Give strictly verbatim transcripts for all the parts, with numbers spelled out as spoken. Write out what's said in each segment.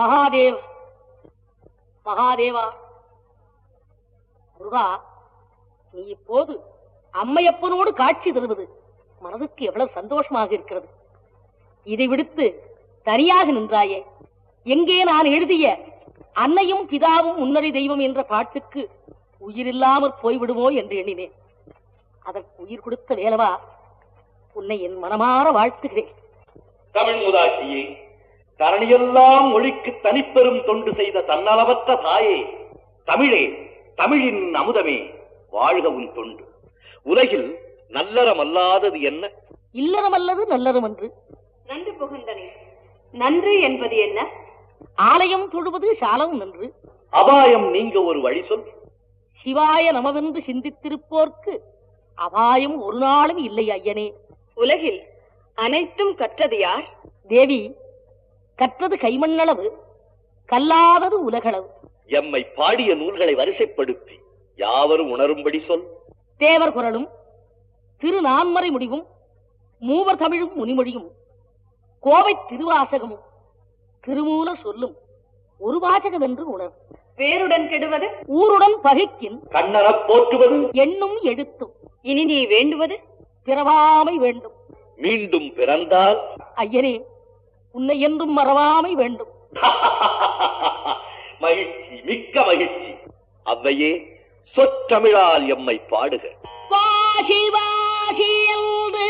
மகாதேவ் மகாதேவா முருகா, நீ இப்போது அம்மையப்பனோடு காட்சி தருவது மனதுக்கு எவ்வளவு சந்தோஷமாக இருக்கிறது. இதை விடுத்து தனியாக நின்றாயே, எங்கே நான் எழுதிய அன்னையும் பிதாவும் முன்னறி தெய்வம் என்ற பாட்டுக்கு உயிரில்லாமற் போய்விடுமோ என்று எண்ணினேன். அதற்கு உயிர் கொடுத்த வேலவா, உன்னை என் மனமாற வாழ்த்துகிறேன். தமிழ் முதாட்சியே, தரணியெல்லாம் மொழிக்கு தனிப்பெரும் தொண்டு செய்த தன்னலவற்ற தாயே, தமிழே, தமிழின் அமுதமே, வாழ்க உன் தொண்டு. உலகில் நல்லறம் அல்லாதது என்ன? இல்லறம் அல்லது நல்லறம் என்று. நன்று புகந்தனே, நன்று என்பது என்ன? ஆலயம் தொழுவது சாலம் நன்று. அபாயம் நீங்க ஒரு வழி சொல். சிவாய நமவென்று சிந்தித்திருப்போர்க்கு அபாயம் ஒரு நாளும் இல்லை ஐயனே. உலகில் அனைத்தும் கற்றது யார்? தேவி, கற்றது கைமண்ணளவு, கல்லாதது உலகளவு. எம்மை பாடிய நூல்களை வரிசைப்படுத்தி யாவரும் உணரும்படி சொல். தேவர் குரலும் திரு நான்மறை முடிவும் மூவர் தமிழும் முனிமொழியும் கோவை திருவாசகமும் திருமூல சொல்லும் ஒரு வாசகம் என்று உணர். பேருடன் கெடுவது ஊருடன் பகைக்கின் கண்ணனப் போற்றுவது எண்ணும் எழுத்தும். இனி நீ வேண்டுவது பிறவாமை வேண்டும். மீண்டும் பிறந்தால் ஐயனே, உன்னை என்றும் மறவாமை வேண்டும். மகிழ்ச்சி, மிக்க மகிழ்ச்சி. அவ்வையே, சொற்றமிழால் எம்மை பாடுக. வாசி வாசி என்று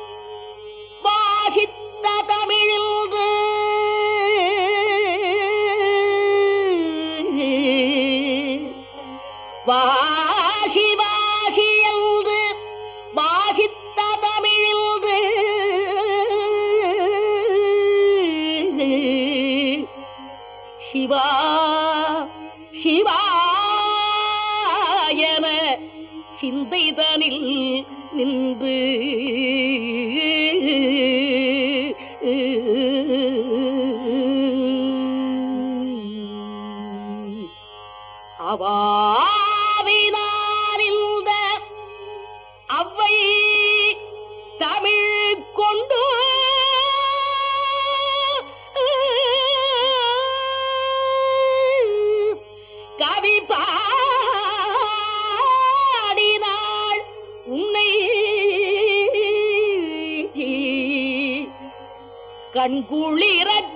வாசித்த தமிழில்து வாசி வாசி என்று வாசித்த தமிழில்து சிவா சிவா என சிந்தைதனில் நின்று அவாவினாரிந்த அவ்வை தமிழ் கொண்டு கவி பாடினாள் உன்னை கண்குளிரச்